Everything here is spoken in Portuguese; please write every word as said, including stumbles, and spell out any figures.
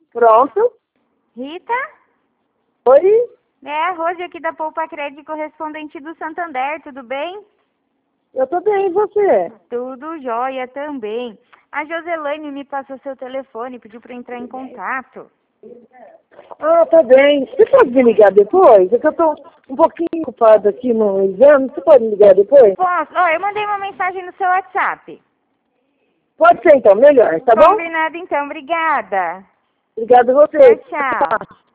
Pronto. Rita? Oi? É a Rose aqui da Poupa Crédito, correspondente do Santander, tudo bem? Eu tô bem, e você? Tudo jóia também. A Joselane me passou seu telefone, pediu para entrar em contato. Ah, tá bem. Você pode me ligar depois? É que eu tô um pouquinho ocupada aqui no exame. Você pode me ligar depois? Posso? Ó, eu mandei uma mensagem no seu WhatsApp. Pode ser então, melhor, tá bom? Combinado então, obrigada. Obrigada a você. Tchau, tchau.